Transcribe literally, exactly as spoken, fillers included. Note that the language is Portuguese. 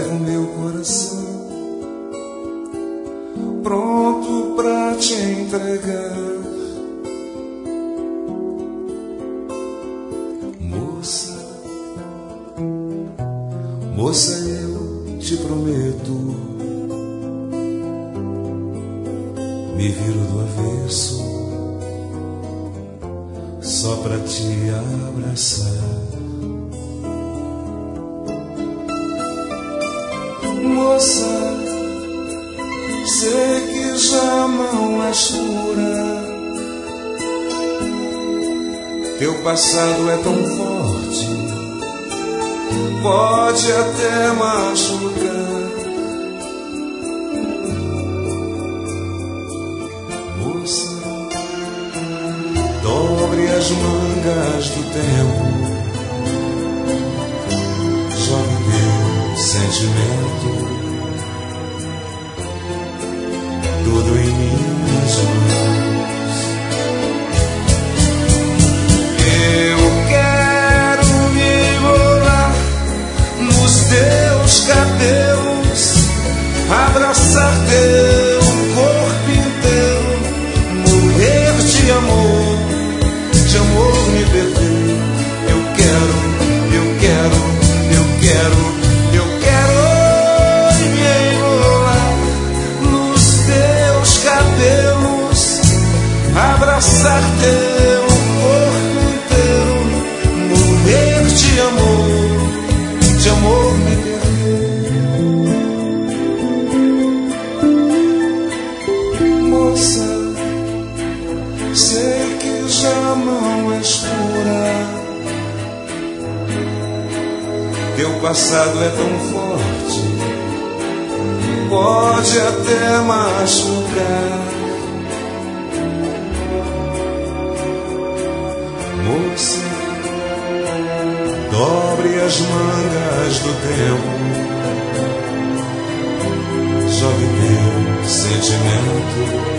Levo meu coração pronto pra te entregar. Moça, moça, eu te prometo, me viro do avesso só pra te abraçar. Moça, sei que já não és pura, teu passado é tão forte, pode até machucar. Moça, dobre as mangas do tempo, jogue teu sentimento tudo em minhas mãos. Eu quero me enrolar nos teus cabelos, abraçar teu corpo inteiro, morrer de amor, de amor me perder. Eu quero, eu quero, eu quero, eu quero me enrolar nos teus cabelos, abraçar teu corpo inteiro, morrer de amor, de amor me perder. Moça, sei que já não és pura, teu passado é tão forte, pode até machucar. Moça, dobre as mangas do tempo, jogue teu sentimento